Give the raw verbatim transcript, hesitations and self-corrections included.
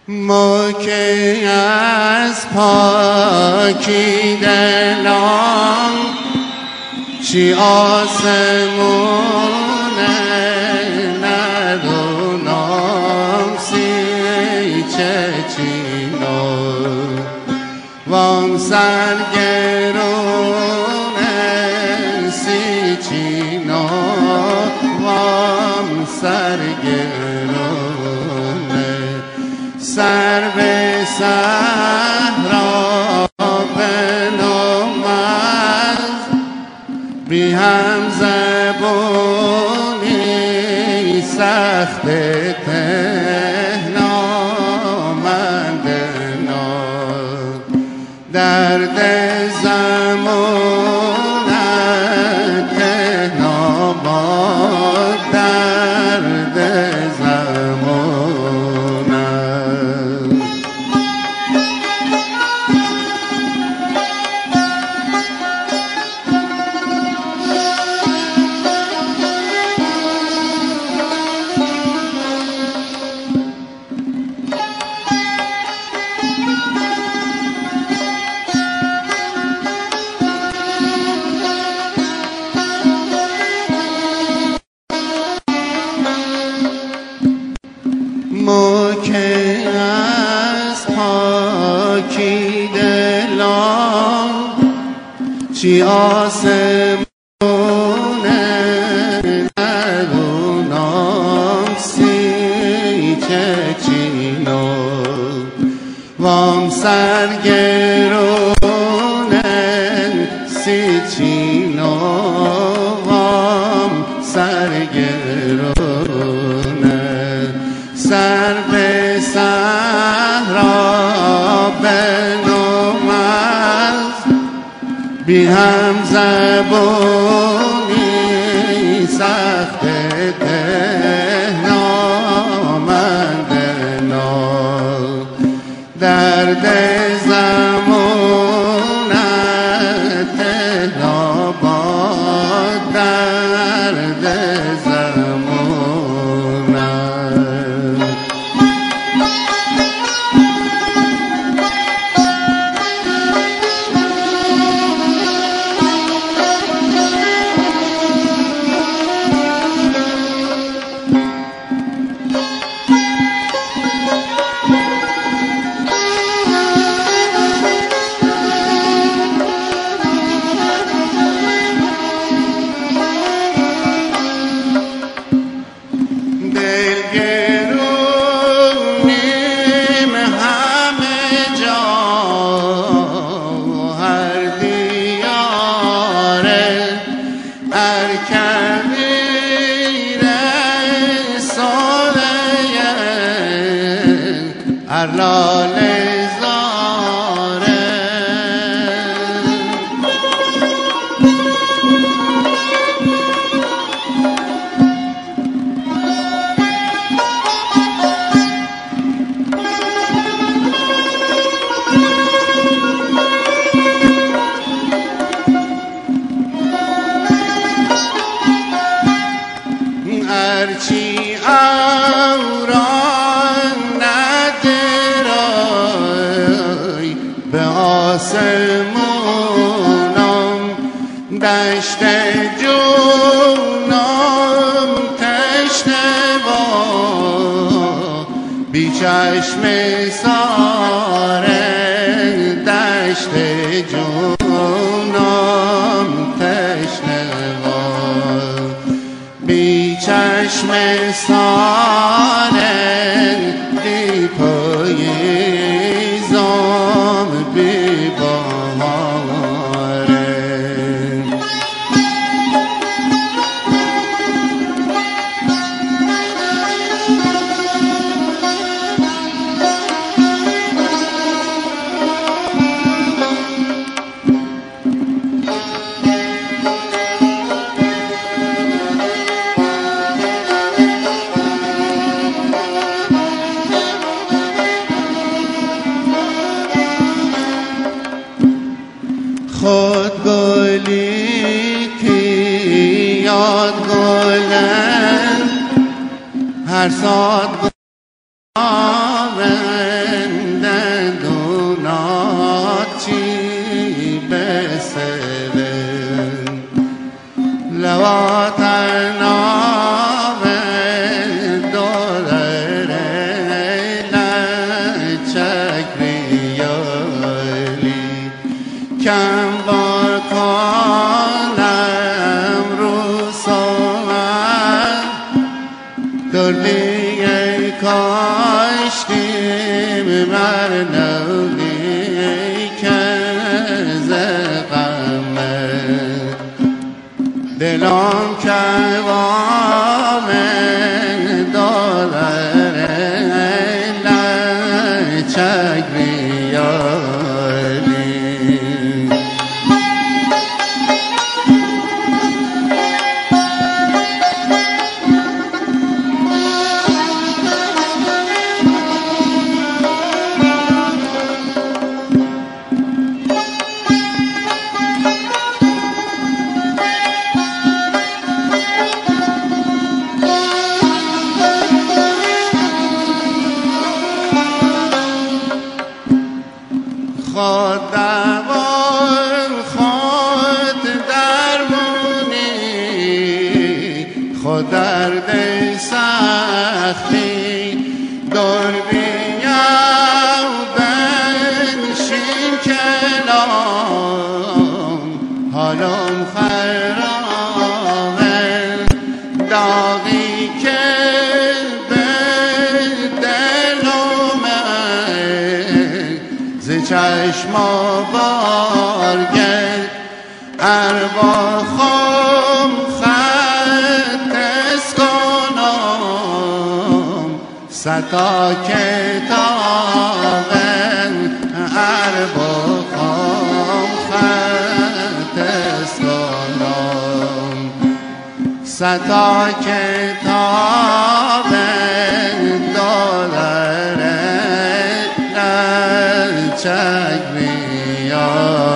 ما که از پاکی دلان چی آسمونه ندونم سی چه چینو وام سرگرونه سی چینو وام سرگرونه سر به صحرا بنامد بی هم زبونی سخت تهنامند نام درد زمانت تهنامد درد ما که از پاکی دلان چی آسمونه ندونم سی چه چینو وام سرگرونه سی چینو وام سرگرونه سر به صحرا بنامد بی هم زبونی سخت تهنامند نام درد زمانت تهنامد درد لاله زاره ارچی آسمونم دشت جونم تشنه و بی چشم ساره دشت جونم تشنه و بی چشم ساره دی پاییزم بی خود گلی که یاد گلن هر ساعت گلن واترنام دولر لچک ریالی کم بار کنم رو سومن دردی کاشتیم مرنوی که زغمت دلم که وام دولر لچک ریالی خود دوار خود درمونی خود درد سختی دور بیام بنشین کنام حالم خرابه داغی که چشم بارگرد ارواخم خط اسکنم ستا کتاب ارواخم خط اسکنم ستا کتاب دولر لچک ریالی